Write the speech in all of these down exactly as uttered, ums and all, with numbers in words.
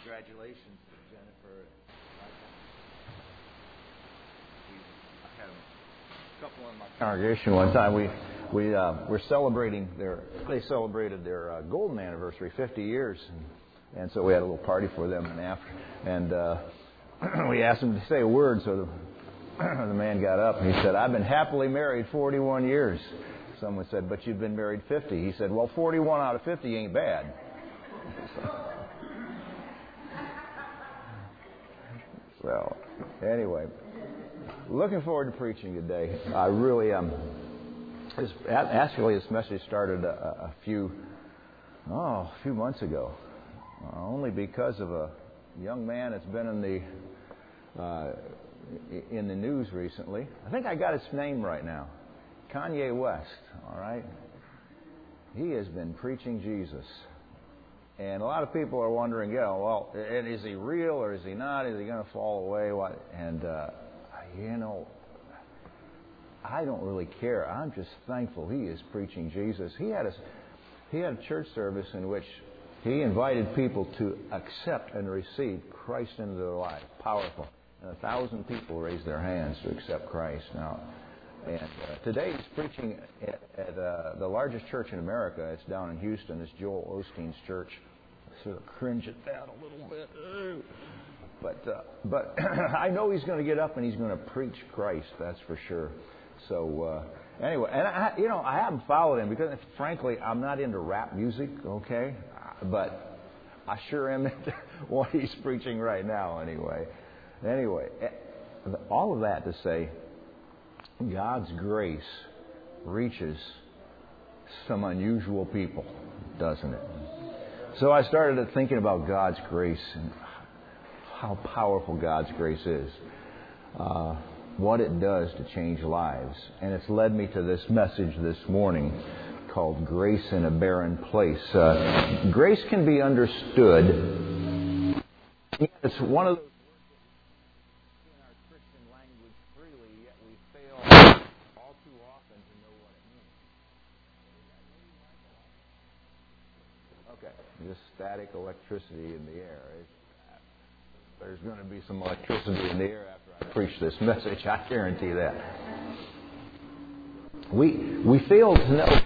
Congratulations, Jennifer. I had a couple in my congregation one time. We we uh, were celebrating their. They celebrated their uh, golden anniversary, fifty years, and, and so we had a little party for them. And after, and uh, we asked them to say a word. So the, the man got up and he said, "I've been happily married forty-one years." Someone said, "But you've been married fifty." He said, "Well, forty-one out of fifty ain't bad." So, anyway, looking forward to preaching today. I really am. Um, actually, this message started a, a few, oh, a few months ago, uh, only because of a young man that's been in the uh, in the news recently. I think I got his name right now, Kanye West. All right, he has been preaching Jesus. And a lot of people are wondering, yeah, well, and is he real or is he not? Is he going to fall away? What? And, uh, you know, I don't really care. I'm just thankful he is preaching Jesus. He had a, he had a church service in which he invited people to accept and receive Christ into their life. Powerful. And a thousand people raised their hands to accept Christ. Now, and uh, today he's preaching at, at uh, the largest church in America. It's down in Houston. It's Joel Osteen's church. I sort of cringe at that a little bit. But uh, but I know he's going to get up and he's going to preach Christ. That's for sure. So uh, anyway, and I, you know, I haven't followed him because, frankly, I'm not into rap music. Okay, but I sure am into what he's preaching right now. Anyway, anyway, all of that to say, God's grace reaches some unusual people, doesn't it? So I started thinking about God's grace and how powerful God's grace is, uh, what it does to change lives. And it's led me to this message this morning called Grace in a Barren Place. Uh, grace can be understood. It's one of those just static electricity in the air. It's, there's going to be some electricity in the air after I preach this message. I guarantee that. We we fail to know.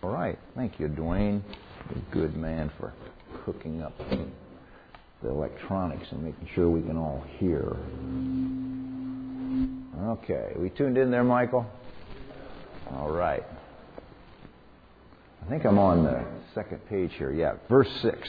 All right. Thank you, Dwayne. A good man for hooking up the electronics and making sure we can all hear. Okay. We tuned in there, Michael? All right. I think I'm on the second page here. Yeah, verse six.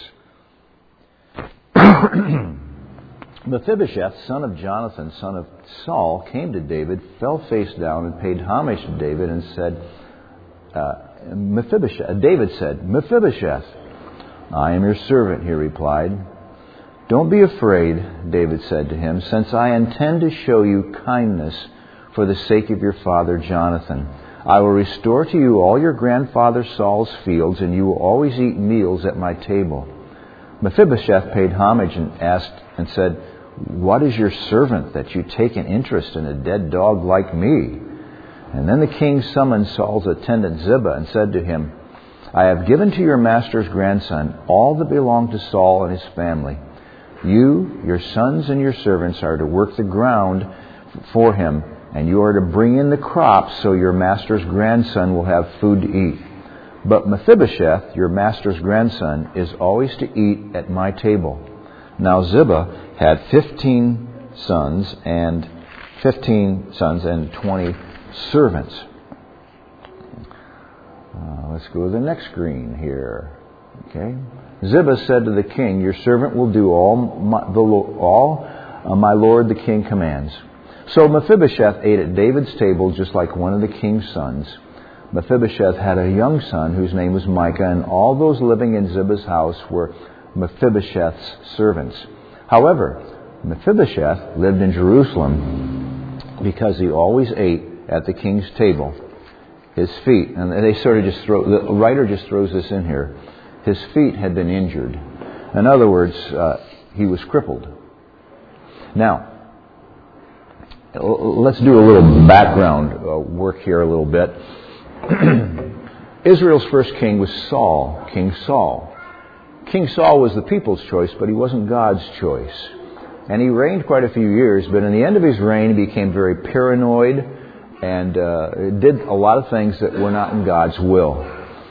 Mephibosheth, son of Jonathan, son of Saul, came to David, fell face down, and paid homage to David, and said, uh, Mephibosheth, David said, Mephibosheth, I am your servant, he replied. Don't be afraid, David said to him, since I intend to show you kindness for the sake of your father Jonathan. I will restore to you all your grandfather Saul's fields, and you will always eat meals at my table. Mephibosheth paid homage and asked and said, What is your servant that you take an interest in a dead dog like me? And then the king summoned Saul's attendant Ziba and said to him, I have given to your master's grandson all that belonged to Saul and his family. You, your sons, and your servants are to work the ground for him, and you are to bring in the crops so your master's grandson will have food to eat. But Mephibosheth, your master's grandson, is always to eat at my table. Now Ziba had fifteen sons and fifteen sons and twenty servants. Uh, let's go to the next screen here. Okay. Ziba said to the king, Your servant will do all my, the, all uh, my lord the king commands. So Mephibosheth ate at David's table just like one of the king's sons. Mephibosheth had a young son whose name was Micah, and all those living in Ziba's house were Mephibosheth's servants. However, Mephibosheth lived in Jerusalem because he always ate at the king's table. His feet, and they sort of just throw, the writer just throws this in here, his feet had been injured. In other words, uh, he was crippled. Now, let's do a little background uh, work here a little bit. Israel's first king was Saul, King Saul. King Saul was the people's choice, but he wasn't God's choice. And he reigned quite a few years, but in the end of his reign, he became very paranoid and uh, did a lot of things that were not in God's will.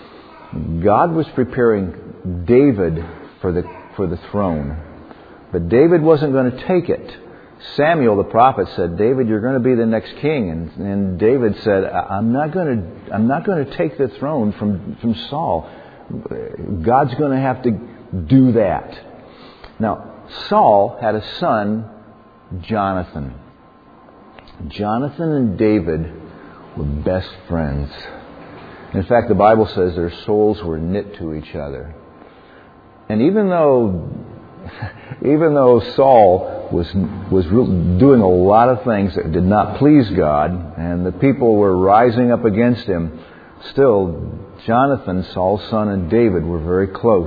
God was preparing David for the for the throne, but David wasn't going to take it. Samuel the prophet said, David, you're going to be the next king. And, and David said, I'm not going to I'm not going to take the throne from, from Saul. God's going to have to do that. Now, Saul had a son, Jonathan. Jonathan and David were best friends. In fact, the Bible says their souls were knit to each other. And even though Even though Saul was was doing a lot of things that did not please God, and the people were rising up against him, still, Jonathan, Saul's son, and David were very close.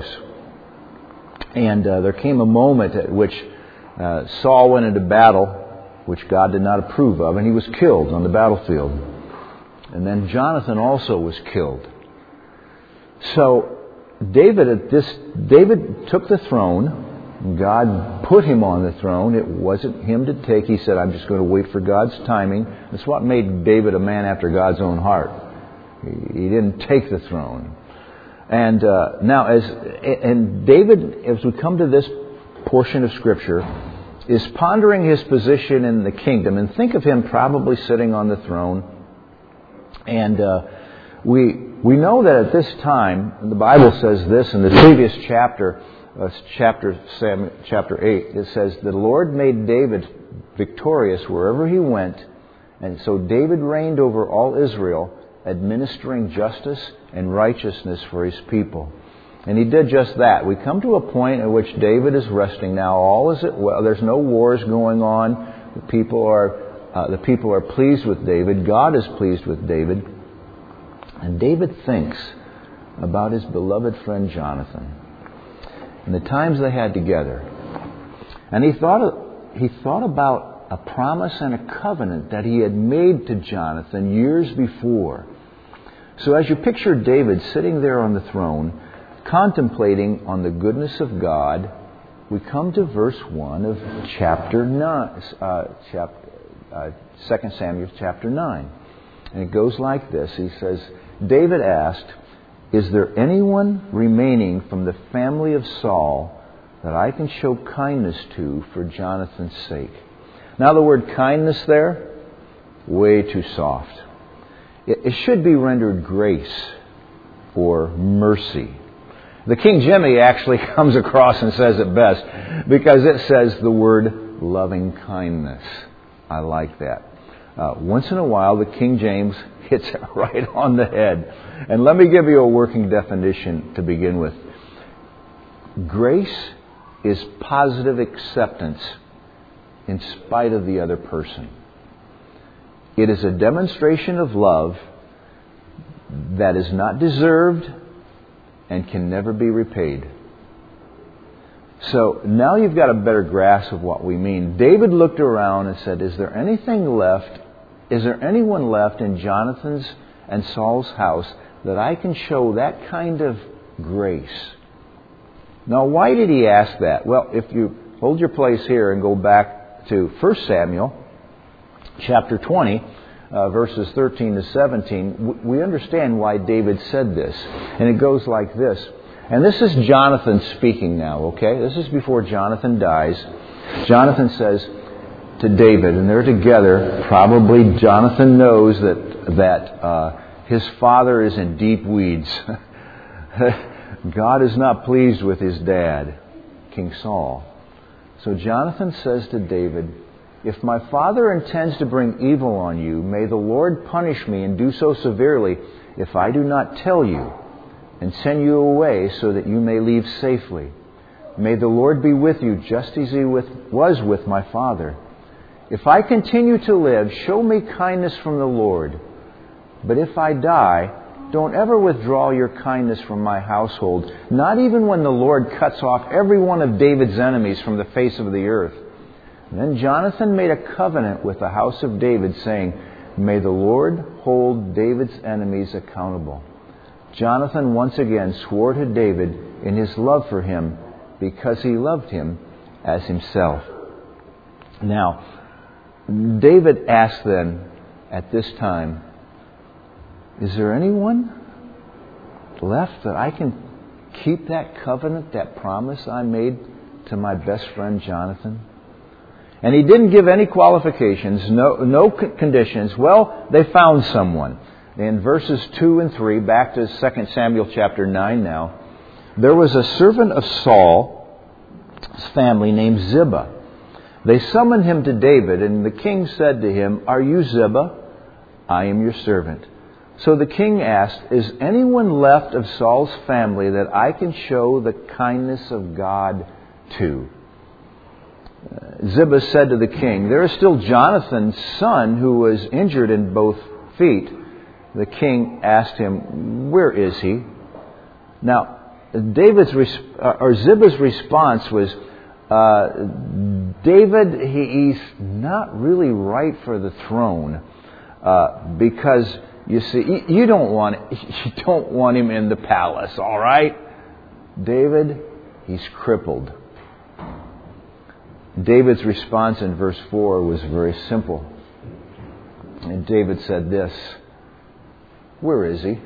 And uh, there came a moment at which uh, Saul went into battle, which God did not approve of, and he was killed on the battlefield. And then Jonathan also was killed. So David at this David took the throne. God put him on the throne. It wasn't him to take. He said, I'm just going to wait for God's timing. That's what made David a man after God's own heart. He, he didn't take the throne. And uh, now, as and David, as we come to this portion of Scripture, is pondering his position in the kingdom. And think of him probably sitting on the throne. And uh, we we know that at this time, and the Bible says this in the previous chapter, Uh, chapter seven, chapter eight, it says, the Lord made David victorious wherever he went, and so David reigned over all Israel, administering justice and righteousness for his people. And he did just that. We come to a point at which David is resting now. All is it well. There's no wars going on. The people are uh, the people are pleased with David. God is pleased with David. And David thinks about his beloved friend Jonathan and the times they had together. And he thought he thought about a promise and a covenant that he had made to Jonathan years before. So as you picture David sitting there on the throne, contemplating on the goodness of God, we come to verse one of chapter nine, uh, chapter, uh, Second Samuel chapter nine. And it goes like this. He says, David asked, Is there anyone remaining from the family of Saul that I can show kindness to for Jonathan's sake? Now the word kindness there, way too soft. It, it should be rendered grace or mercy. The King Jimmy actually comes across and says it best because it says the word loving kindness. I like that. Uh, once in a while, the King James hits it right on the head. And let me give you a working definition to begin with. Grace is positive acceptance in spite of the other person. It is a demonstration of love that is not deserved and can never be repaid. So now you've got a better grasp of what we mean. David looked around and said, is there anything left? Is there anyone left in Jonathan's and Saul's house that I can show that kind of grace? Now, why did he ask that? Well, if you hold your place here and go back to First Samuel, chapter twenty, uh, verses thirteen to seventeen, we understand why David said this. And it goes like this. And this is Jonathan speaking now, okay? This is before Jonathan dies. Jonathan says to David, and they're together. Probably Jonathan knows that that uh, his father is in deep weeds. God is not pleased with his dad, King Saul. So Jonathan says to David, if my father intends to bring evil on you, may the Lord punish me and do so severely if I do not tell you and send you away so that you may leave safely. May the Lord be with you just as he with, was with my father. If I continue to live, show me kindness from the Lord. But if I die, don't ever withdraw your kindness from my household, not even when the Lord cuts off every one of David's enemies from the face of the earth. And then Jonathan made a covenant with the house of David, saying, may the Lord hold David's enemies accountable. Jonathan once again swore to David in his love for him because he loved him as himself. Now, David asked then at this time, is there anyone left that I can keep that covenant, that promise I made to my best friend Jonathan? And he didn't give any qualifications, no, no conditions. Well, they found someone. In verses two and three, back to Second Samuel chapter nine now, there was a servant of Saul's family named Ziba. They summoned him to David, and the king said to him, are you Ziba? I am your servant. So the king asked, is anyone left of Saul's family that I can show the kindness of God to? Uh, Ziba said to the king, there is still Jonathan's son who was injured in both feet. The king asked him, where is he? Now, David's or Ziba's response was, uh, David, he, he's not really right for the throne uh, because you see, you don't want you don't want him in the palace, all right? David, he's crippled. David's response in verse four was very simple. And David said this, where is he?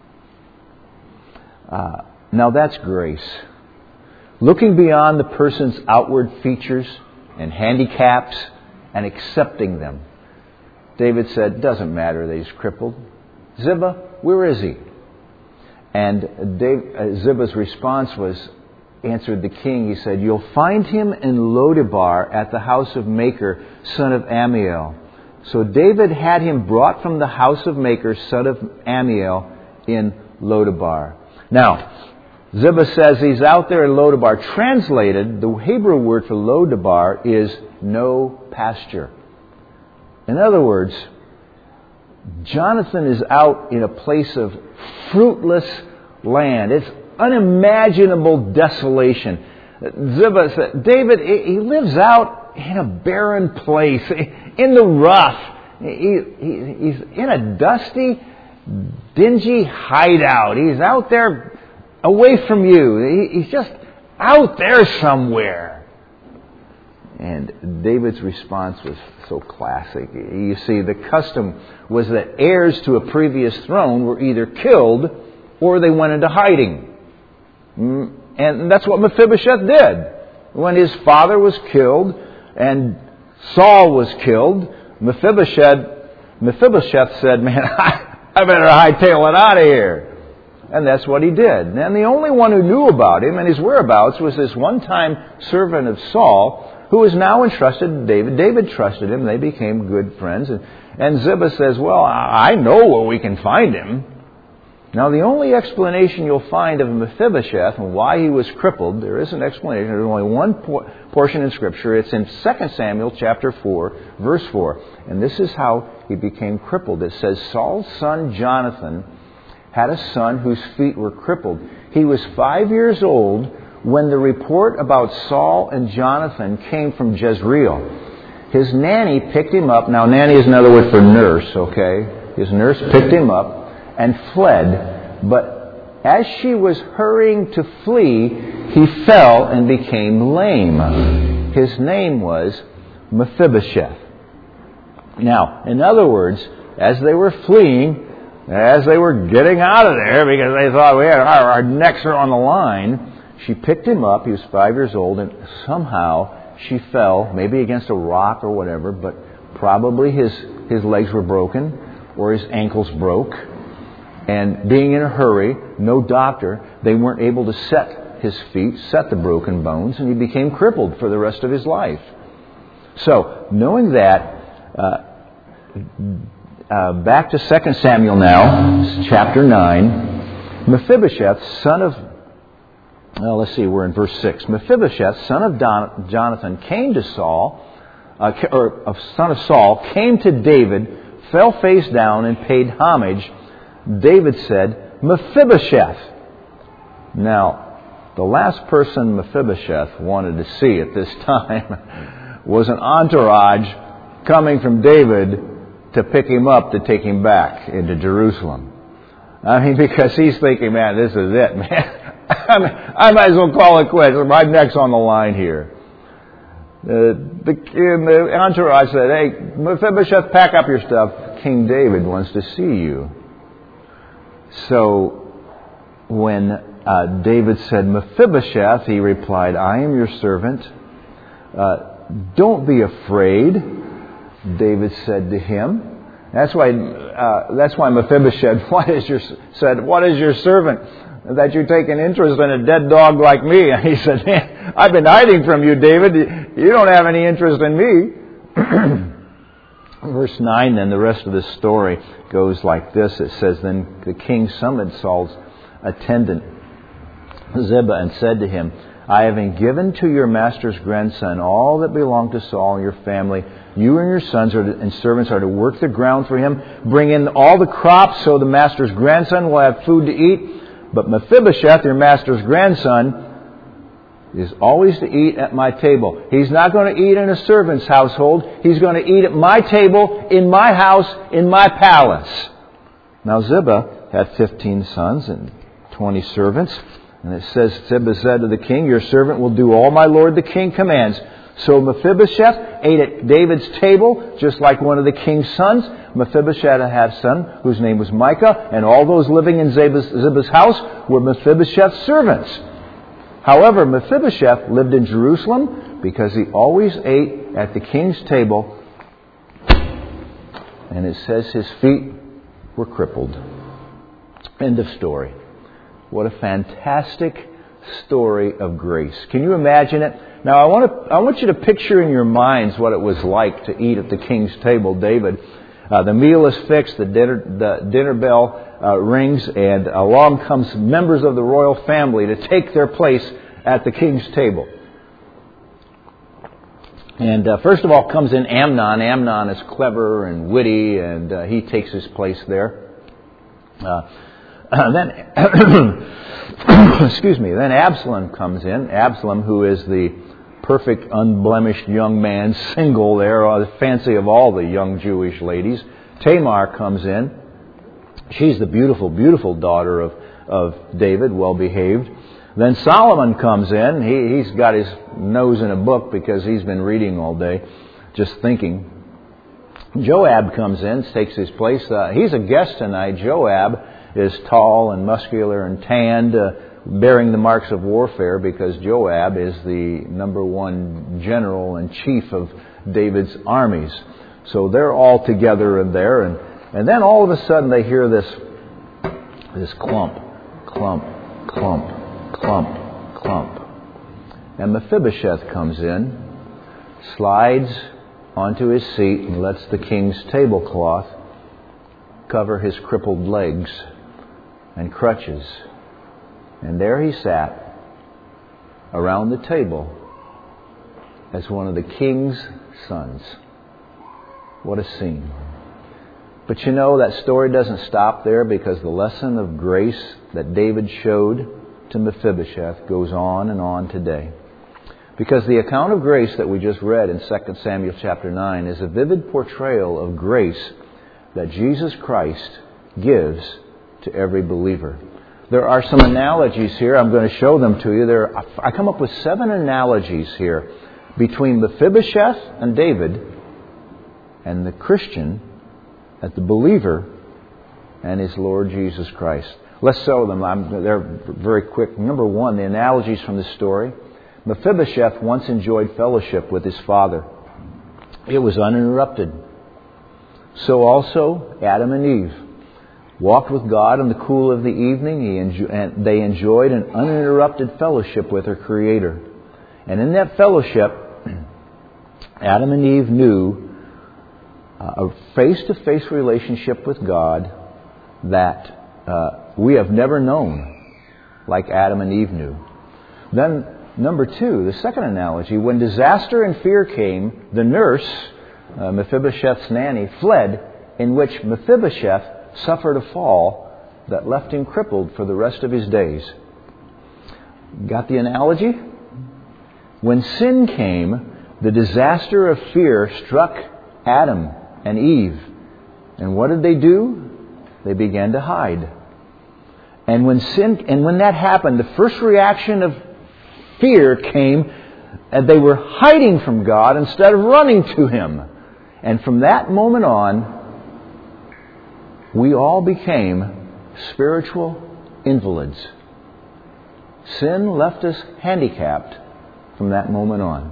Uh, now that's grace. Looking beyond the person's outward features and handicaps and accepting them. David said, doesn't matter that he's crippled. Ziba, where is he? And Dave, uh, Ziba's response was, answered the king, he said, you'll find him in Lodebar at the house of Machir, son of Ammiel. So David had him brought from the house of Machir, son of Ammiel, in Lodebar. Now, Ziba says he's out there in Lodebar. Translated, the Hebrew word for Lodebar is no pasture. In other words, Jonathan is out in a place of fruitless land. It's unimaginable desolation. Ziba said, David, he lives out in a barren place, in the rough. He, he, he's in a dusty, dingy hideout. He's out there away from you. He, he's just out there somewhere. And David's response was so classic. You see, the custom was that heirs to a previous throne were either killed or they went into hiding. And that's what Mephibosheth did. When his father was killed and Saul was killed, Mephibosheth, Mephibosheth said, man, I better hightail it out of here. And that's what he did. And the only one who knew about him and his whereabouts was this one-time servant of Saul, who was now entrusted to David. David trusted him. They became good friends. And, and Ziba says, well, I know where we can find him. Now, the only explanation you'll find of Mephibosheth and why he was crippled, there is an explanation. There's only one por- portion in Scripture. It's in Second Samuel chapter four, verse four. And this is how he became crippled. It says, Saul's son Jonathan had a son whose feet were crippled. He was five years old when the report about Saul and Jonathan came from Jezreel. His nanny picked him up. Now, nanny is another word for nurse, okay? His nurse picked him up and fled. But as she was hurrying to flee, he fell and became lame. His name was Mephibosheth. Now, in other words, as they were fleeing, as they were getting out of there because they thought we had our, our necks are on the line, she picked him up. He was five years old, and somehow she fell, maybe against a rock or whatever, but probably his, his legs were broken or his ankles broke. And being in a hurry, no doctor, they weren't able to set his feet, set the broken bones, and he became crippled for the rest of his life. So, knowing that, uh, uh, back to Second Samuel now, chapter nine, Mephibosheth, son of, well, let's see, we're in verse six. Mephibosheth, son of Don, Jonathan, came to Saul, uh, or uh, son of Saul, came to David, fell face down, and paid homage. David said, Mephibosheth. Now, the last person Mephibosheth wanted to see at this time was an entourage coming from David to pick him up to take him back into Jerusalem. I mean, because he's thinking, man, this is it, man. I, mean, I might as well call it quits. My neck's on the line here. Uh, the, the entourage said, hey, Mephibosheth, pack up your stuff. King David wants to see you. So when uh, David said, Mephibosheth, he replied, I am your servant. Uh, don't be afraid, David said to him. That's why uh, that's why Mephibosheth what is your, said, what is your servant? That you take an interest in a dead dog like me. And he said, man, I've been hiding from you, David. You don't have any interest in me. Verse nine, then the rest of the story goes like this. It says, then the king summoned Saul's attendant, Ziba, and said to him, I have been given to your master's grandson all that belonged to Saul and your family. You and your sons are to, and servants are to work the ground for him. Bring in all the crops so the master's grandson will have food to eat. But Mephibosheth, your master's grandson, is always to eat at my table. He's not going to eat in a servant's household. He's going to eat at my table, in my house, in my palace. Now Ziba had fifteen sons and twenty servants. And it says, Ziba said to the king, your servant will do all my lord the king commands. So Mephibosheth ate at David's table, just like one of the king's sons. Mephibosheth had a son whose name was Micah, and all those living in Ziba's, Ziba's house were Mephibosheth's servants. However, Mephibosheth lived in Jerusalem because he always ate at the king's table. And it says his feet were crippled. End of story. What a fantastic story of grace. Can you imagine it? Now, I want to, I want you to picture in your minds what it was like to eat at the king's table, David. Uh, the meal is fixed, the dinner, the dinner bell uh, rings, and along comes members of the royal family to take their place at the king's table. And uh, first of all comes in Amnon. Amnon is clever and witty, and uh, he takes his place there. Uh, then, excuse me, then Absalom comes in. Absalom, who is the perfect, unblemished young man, single there, uh, the fancy of all the young Jewish ladies. Tamar comes in. She's the beautiful, beautiful daughter of, of David, well-behaved. Then Solomon comes in. He, he's got his nose in a book because he's been reading all day, just thinking. Joab comes in, takes his place. Uh, he's a guest tonight, Joab. is tall and muscular and tanned, uh, bearing the marks of warfare, because Joab is the number one general and chief of David's armies. So they're all together in there, and, and then all of a sudden they hear this, this clump, clump, clump, clump, clump. And Mephibosheth comes in, slides onto his seat, and lets the king's tablecloth cover his crippled legs and crutches. And there he sat around the table as one of the king's sons. What a scene. But you know, that story doesn't stop there, because the lesson of grace that David showed to Mephibosheth goes on and on today. Because the account of grace that we just read in Second Samuel chapter nine is a vivid portrayal of grace that Jesus Christ gives to every believer. There are some analogies here. I'm going to show them to you. There, I come up with seven analogies here between Mephibosheth and David, and the Christian, and the believer, and his Lord Jesus Christ. Let's show them. I'm, they're very quick. Number one, the analogies from this story. Mephibosheth once enjoyed fellowship with his father. It was uninterrupted. So also Adam and Eve walked with God in the cool of the evening. He enjo- and they enjoyed an uninterrupted fellowship with their Creator. And in that fellowship, Adam and Eve knew a face-to-face relationship with God that uh, we have never known, like Adam and Eve knew. Then, number two, the second analogy, when disaster and fear came, the nurse, uh, Mephibosheth's nanny, fled, in which Mephibosheth suffered a fall that left him crippled for the rest of his days. Got the analogy? When sin came, the disaster of fear struck Adam and Eve. And what did they do? They began to hide. And when sin, and when that happened, the first reaction of fear came, and they were hiding from God instead of running to Him. And from that moment on, we all became spiritual invalids. Sin left us handicapped from that moment on.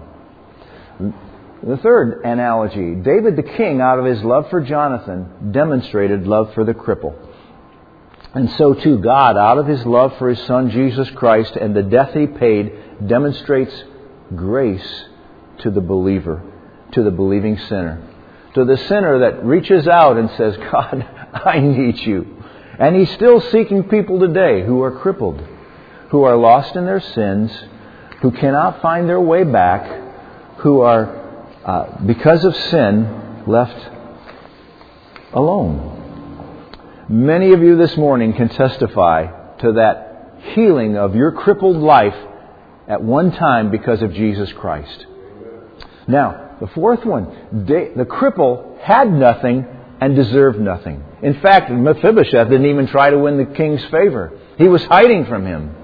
The third analogy, David the king, out of his love for Jonathan, demonstrated love for the cripple. And so too, God, out of His love for His Son Jesus Christ and the death He paid, demonstrates grace to the believer, to the believing sinner. To the sinner that reaches out and says, God, I need You. And He's still seeking people today who are crippled, who are lost in their sins, who cannot find their way back, who are, uh, because of sin, left alone. Many of you this morning can testify to that healing of your crippled life at one time because of Jesus Christ. Now, the fourth one, the cripple had nothing and deserved nothing. In fact, Mephibosheth didn't even try to win the king's favor. He was hiding from him.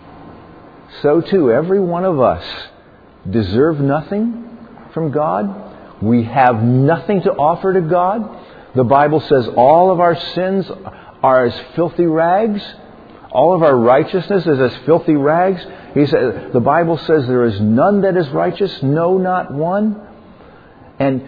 So too, every one of us deserve nothing from God. We have nothing to offer to God. The Bible says all of our sins are as filthy rags. All of our righteousness is as filthy rags. He says, the Bible says there is none that is righteous, no, not one. And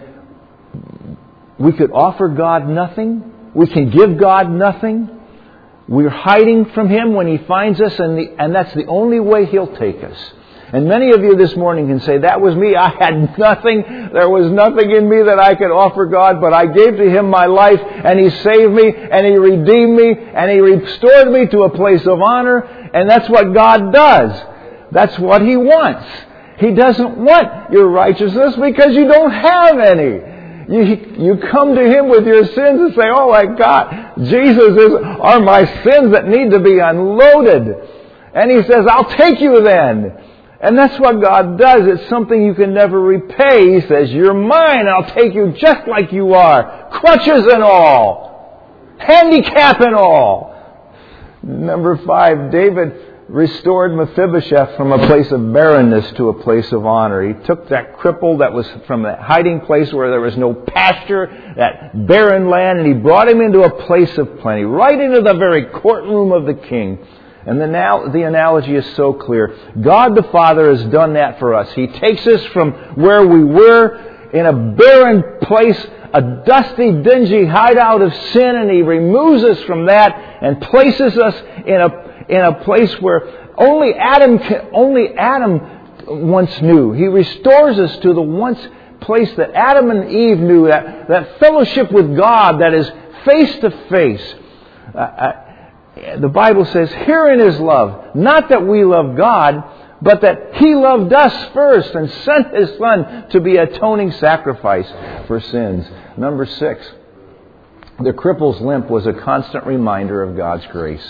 we could offer God nothing. We can give God nothing. We're hiding from Him when He finds us, and, the, and that's the only way He'll take us. And many of you this morning can say, that was me. I had nothing. There was nothing in me that I could offer God, but I gave to Him my life, and He saved me, and He redeemed me, and He restored me to a place of honor. And that's what God does. That's what He wants. He doesn't want your righteousness because you don't have any. You, you come to Him with your sins and say, oh my God, Jesus is, are my sins that need to be unloaded. And He says, I'll take you then. And that's what God does. It's something you can never repay. He says, you're mine. I'll take you just like you are. Crutches and all. Handicap and all. Number five, David restored Mephibosheth from a place of barrenness to a place of honor. He took that cripple that was from that hiding place where there was no pasture, that barren land, and He brought him into a place of plenty, right into the very courtroom of the king. And the, now, the analogy is so clear. God the Father has done that for us. He takes us from where we were in a barren place, a dusty, dingy hideout of sin, and He removes us from that and places us in a in a place where only Adam only Adam once knew. He restores us to the once place that Adam and Eve knew, that, that fellowship with God that is face to face. Uh, uh, the Bible says, herein is love, not that we love God, but that He loved us first and sent His Son to be atoning sacrifice for sins. Number six, the cripple's limp was a constant reminder of God's grace.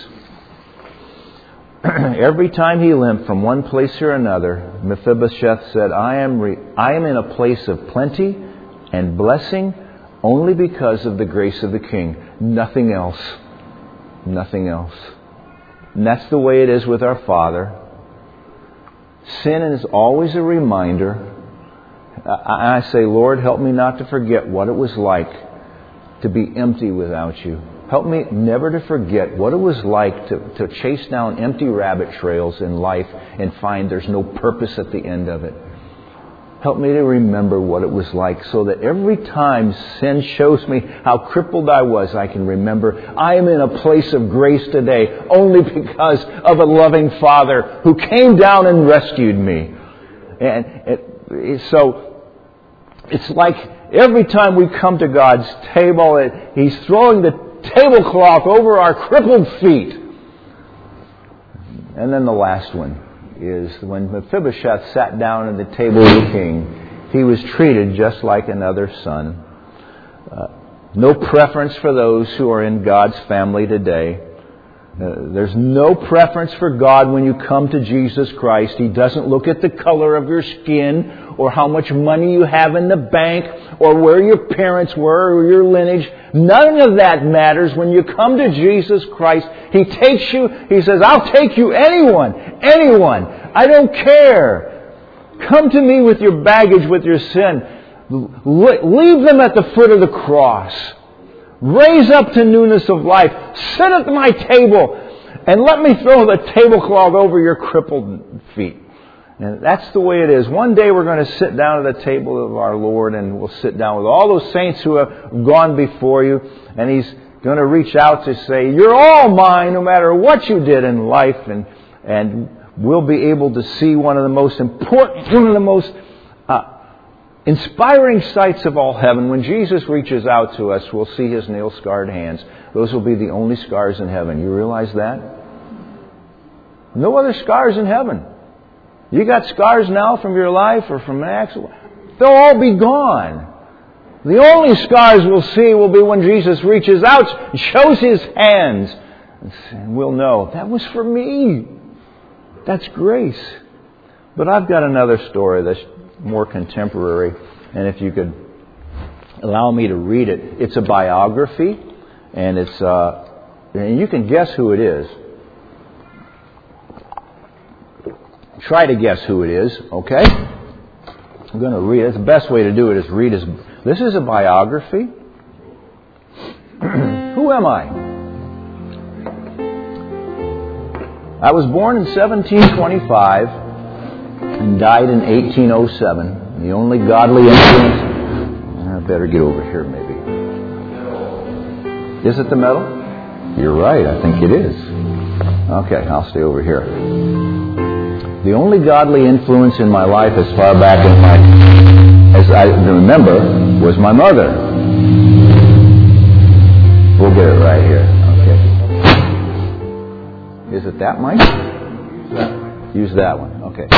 Every time he limped from one place or another, Mephibosheth said, I am, re- I am in a place of plenty and blessing only because of the grace of the King. Nothing else. Nothing else. And that's the way it is with our Father. Sin is always a reminder. I say, Lord, help me not to forget what it was like to be empty without You. Help me never to forget what it was like to, to chase down empty rabbit trails in life and find there's no purpose at the end of it. Help me to remember what it was like so that every time sin shows me how crippled I was, I can remember I am in a place of grace today only because of a loving Father who came down and rescued me. And it, so it's like every time we come to God's table, it, He's throwing the tablecloth over our crippled feet. And then the last one is when Mephibosheth sat down at the table of the king, he was treated just like another son. Uh, no preference for those who are in God's family today. Uh, there's no preference for God when you come to Jesus Christ. He doesn't look at the color of your skin or how much money you have in the bank or where your parents were or your lineage. None of that matters when you come to Jesus Christ. He takes you, He says, I'll take you, anyone, anyone. I don't care. Come to me with your baggage, with your sin. Leave them at the foot of the cross. Raise up to newness of life. Sit at my table and let me throw the tablecloth over your crippled feet. And that's the way it is. One day we're going to sit down at the table of our Lord, and we'll sit down with all those saints who have gone before you, and He's going to reach out to say, you're all mine no matter what you did in life, and and we'll be able to see one of the most important, one of the most uh, inspiring sights of all heaven. When Jesus reaches out to us, we'll see His nail-scarred hands. Those will be the only scars in heaven. You realize that? No other scars in heaven. You got scars now from your life or from an accident. They'll all be gone. The only scars we'll see will be when Jesus reaches out and shows His hands. And we'll know, that was for me. That's grace. But I've got another story that's more contemporary. And if you could allow me to read it. It's a biography. And it's uh, and you can guess who it is. Try to guess who it is, okay? I'm going to read it. The best way to do it is read his... This is a biography. Who am I? I was born in seventeen twenty-five and died in eighteen oh seven. The only godly influence... I better get over here, maybe. Is it the metal? You're right, I think it is. Okay, I'll stay over here. The only godly influence in my life as far back as, my, as I remember was my mother. We'll get it right here. Okay. Is it that mic? Use that one. Okay.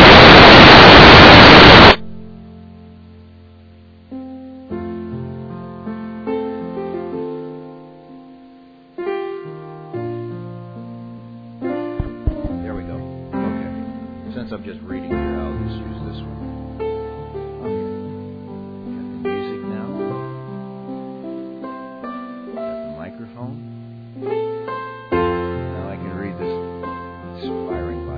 I'm just reading here, I'll just use this one. Okay. Got the music now. Got the microphone. Now I can read this inspiring Bible.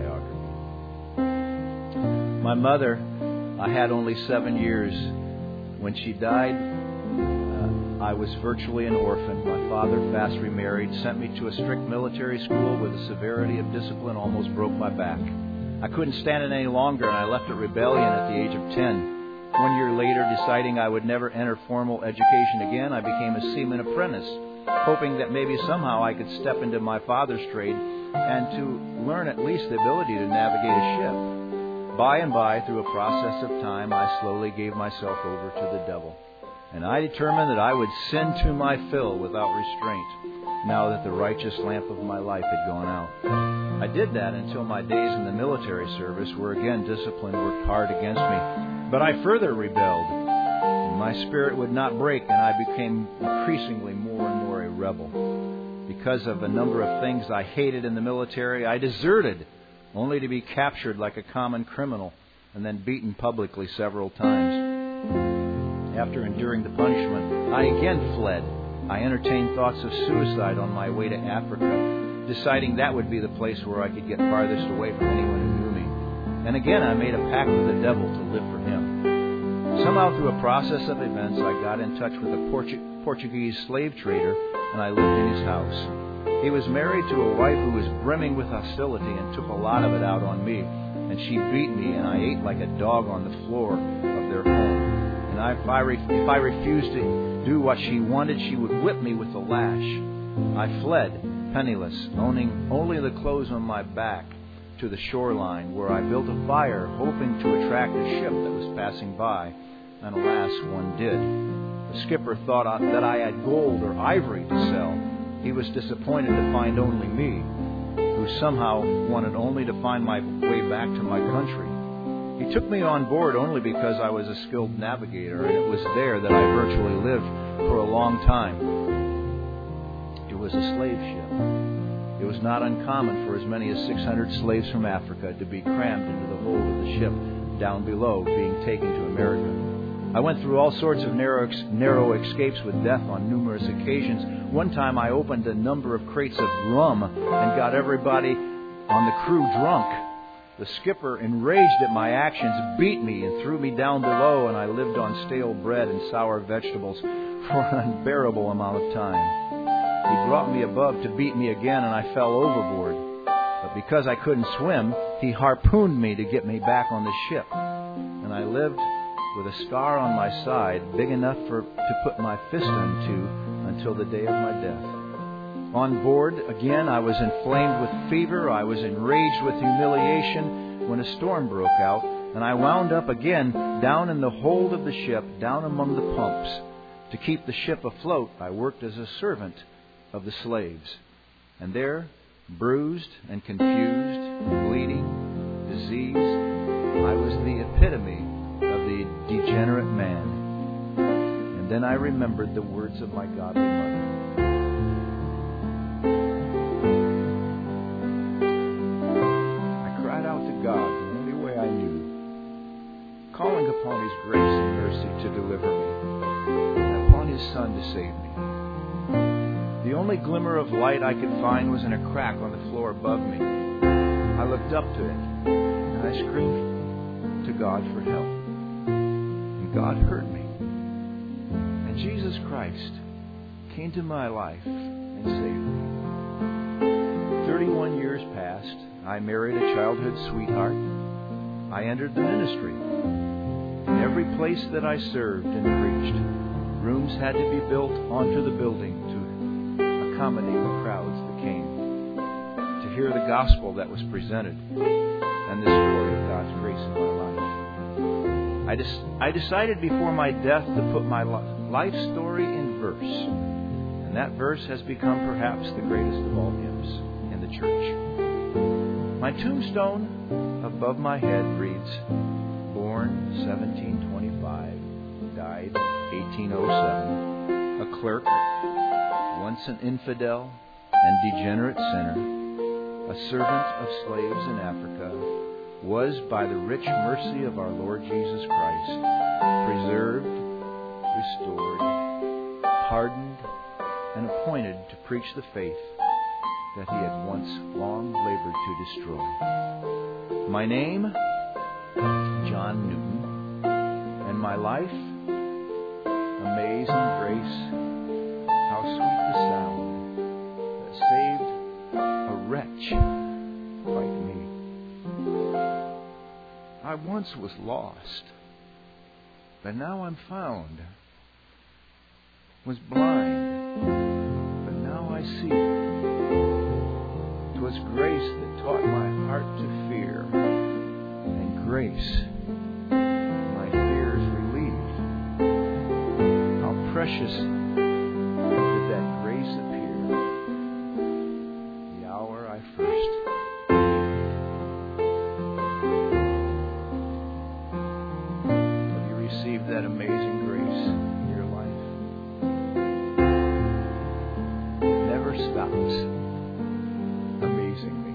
My mother, I had only seven years. When she died, uh, I was virtually an orphan. My father, fast remarried, sent me to a strict military school where the severity of discipline almost broke my back. I couldn't stand it any longer, and I left at rebellion at the age of ten. One year later, deciding I would never enter formal education again, I became a seaman apprentice, hoping that maybe somehow I could step into my father's trade and to learn at least the ability to navigate a ship. By and by, through a process of time, I slowly gave myself over to the devil. And I determined that I would sin to my fill without restraint, now that the righteous lamp of my life had gone out. I did that until my days in the military service, where again discipline worked hard against me. But I further rebelled. My spirit would not break, and I became increasingly more and more a rebel. Because of a number of things I hated in the military, I deserted, only to be captured like a common criminal and then beaten publicly several times. After enduring the punishment, I again fled. I entertained thoughts of suicide on my way to Africa, deciding that would be the place where I could get farthest away from anyone who knew me. And again, I made a pact with the devil to live for him. Somehow, through a process of events, I got in touch with a Portu- Portuguese slave trader, and I lived in his house. He was married to a wife who was brimming with hostility and took a lot of it out on me. And she beat me, and I ate like a dog on the floor of their home. And I, if, I re- if I refused to do what she wanted, she would whip me with the lash. I fled, penniless, owning only the clothes on my back, to the shoreline, where I built a fire, hoping to attract a ship that was passing by. And alas, one did. The skipper thought that I had gold or ivory to sell. He was disappointed to find only me, who somehow wanted only to find my way back to my country. He took me on board only because I was a skilled navigator, and it was there that I virtually lived for a long time. It was a slave ship. It was not uncommon for as many as six hundred slaves from Africa to be crammed into the hold of the ship down below, being taken to America. I went through all sorts of narrow, narrow escapes with death on numerous occasions. One time I opened a number of crates of rum and got everybody on the crew drunk. The skipper, enraged at my actions, beat me and threw me down below, and I lived on stale bread and sour vegetables for an unbearable amount of time. He brought me above to beat me again, and I fell overboard. But because I couldn't swim, he harpooned me to get me back on the ship. And I lived with a scar on my side big enough for to put my fist into until the day of my death. On board, again, I was inflamed with fever. I was enraged with humiliation when a storm broke out, and I wound up again down in the hold of the ship, down among the pumps. To keep the ship afloat, I worked as a servant of the slaves. And there, bruised and confused, bleeding, diseased, I was the epitome of the degenerate man. And then I remembered the words of my godly mother. I cried out to God the only way I knew, calling upon His grace and mercy to deliver me, and upon His Son to save me. The only glimmer of light I could find was in a crack on the floor above me. I looked up to it, and I screamed to God for help. And God heard me. And Jesus Christ came to my life and saved me. Thirty-one years passed. I married a childhood sweetheart. I entered the ministry. In every place that I served and preached, rooms had to be built onto the building to accommodate the crowds that came to hear the gospel that was presented and the story of God's grace in my life. I, des- I decided before my death to put my life story in verse, and that verse has become perhaps the greatest of all hymns in the church. My tombstone above my head reads, born seventeen twenty-five, died eighteen oh seven, a clerk, once an infidel and degenerate sinner, a servant of slaves in Africa, was by the rich mercy of our Lord Jesus Christ preserved, restored, pardoned, and appointed to preach the faith that He had once long labored to destroy. My name John Newton. And my life, amazing grace, how sweet the sound that saved a wretch like me. I once was lost, but now I'm found. Was blind, but now I see. 'Twas grace that taught my heart to fear, and grace my fears relieved. How precious did that grace appear the hour I first believed. Have you received that amazing grace in your life? It never stops amazing me.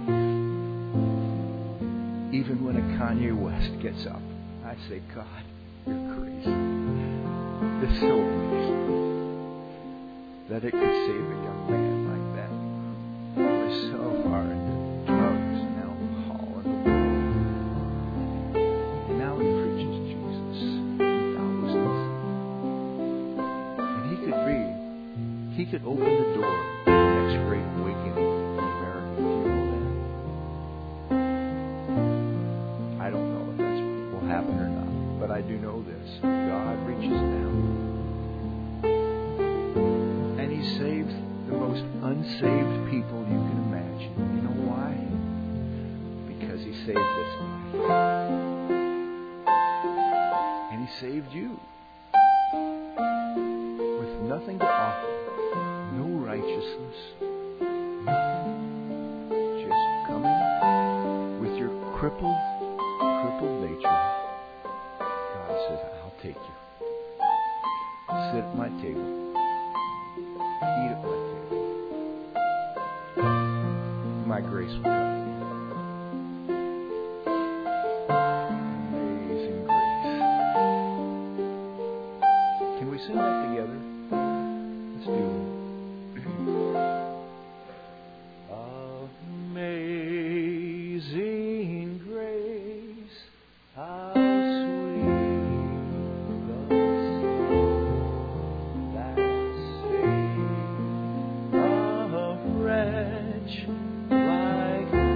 Even when a Kanye West gets up, I say, God, you're crazy. It's so amazing that it could save a young man like that who was so far into drugs and alcohol and the world. And now he preaches Jesus to thousands. And he could be, he could open the door to the next great awakening in America. Do you know that? I don't know if that will happen or not, but I do know this. God reaches down and He saves the most unsaved people you can imagine. You know why? Because He saved this guy. And He saved you with nothing to offer, no righteousness, nothing. Just coming with your crippled, crippled nature. God says, I'll take you. Sit at my table. Eat at my table. My grace will cover you. Amazing grace. Can we sing that together? Let's do it. Amazing grace, how sweet the sound that saved a wretch like me.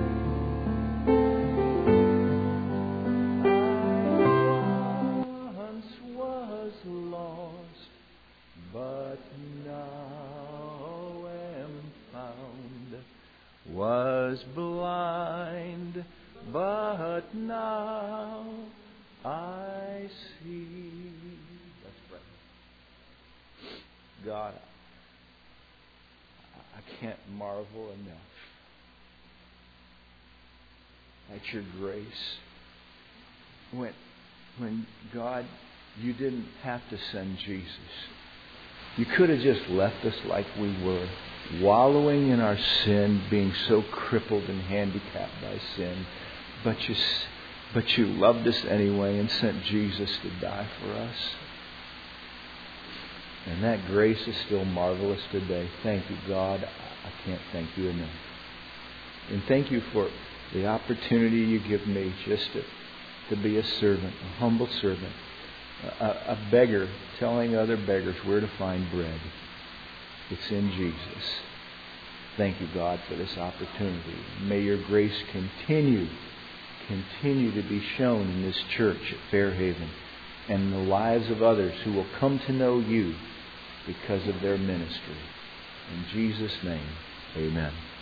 I once was lost, but now am found. Was blind, but now I see. Let's pray. God, I can't marvel enough at your grace. When, when God, you didn't have to send Jesus. You could have just left us like we were, wallowing in our sin, being so crippled and handicapped by sin. But you, but you loved us anyway and sent Jesus to die for us. And that grace is still marvelous today. Thank you, God. I can't thank you enough. And thank you for the opportunity you give me just to, to be a servant, a humble servant, a, a beggar telling other beggars where to find bread. It's in Jesus. Thank you, God, for this opportunity. May your grace continue, continue to be shown in this church at Fairhaven and in the lives of others who will come to know you because of their ministry. In Jesus' name, amen.